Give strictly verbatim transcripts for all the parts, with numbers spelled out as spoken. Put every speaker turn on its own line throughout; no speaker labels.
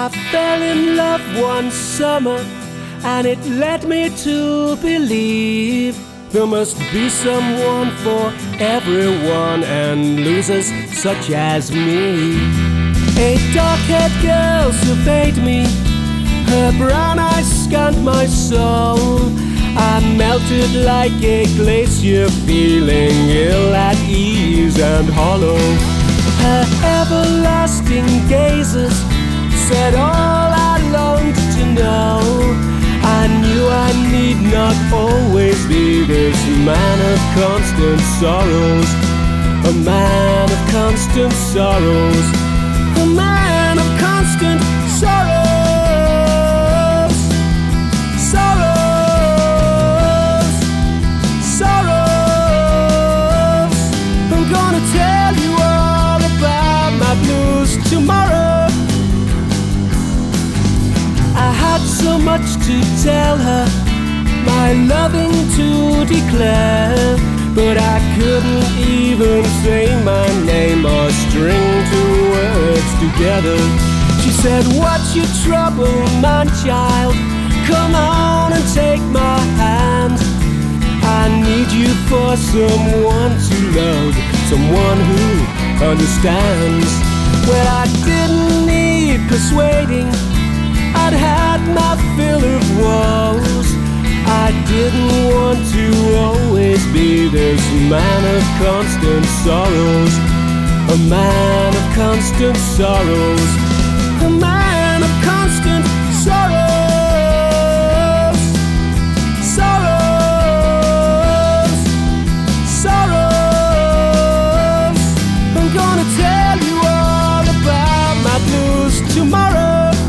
I fell in love one summer, and it led me to believe there must be someone for everyone, and losers such as me. A dark-haired girl surveyed me, her brown eyes scanned my soul. I melted like a glacier, feeling ill at ease and hollow. Her everlasting gazes said all I longed to know. I knew I need not always be this man of constant sorrows, a man of constant sorrows, a man of constant sorrows. Sorrows, sorrows. I'm gonna tell you all about my blues tomorrow. I had so much to tell her, my loving to declare, but I couldn't even say my name or string two words together. She said, "What's your trouble, my child? Come on and take my hand. I need you for someone to love, someone who understands." Well, I didn't need persuading, I'd had my fill of woes. I didn't want to always be this man of constant sorrows, a man of constant sorrows, a man of constant sorrows. Sorrows, sorrows. I'm gonna tell you all about my blues tomorrow.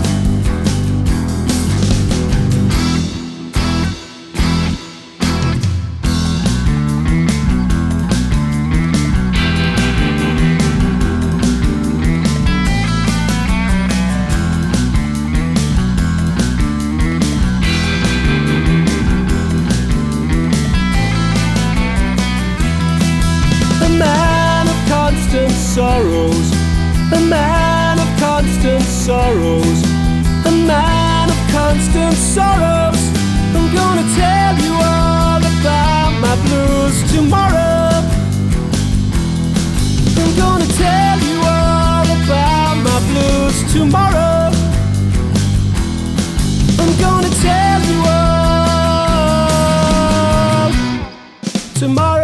Sorrows, a man of constant sorrows, a man of constant sorrows. I'm gonna tell you all about my blues tomorrow. I'm gonna tell you all about my blues tomorrow. I'm gonna tell you all tomorrow.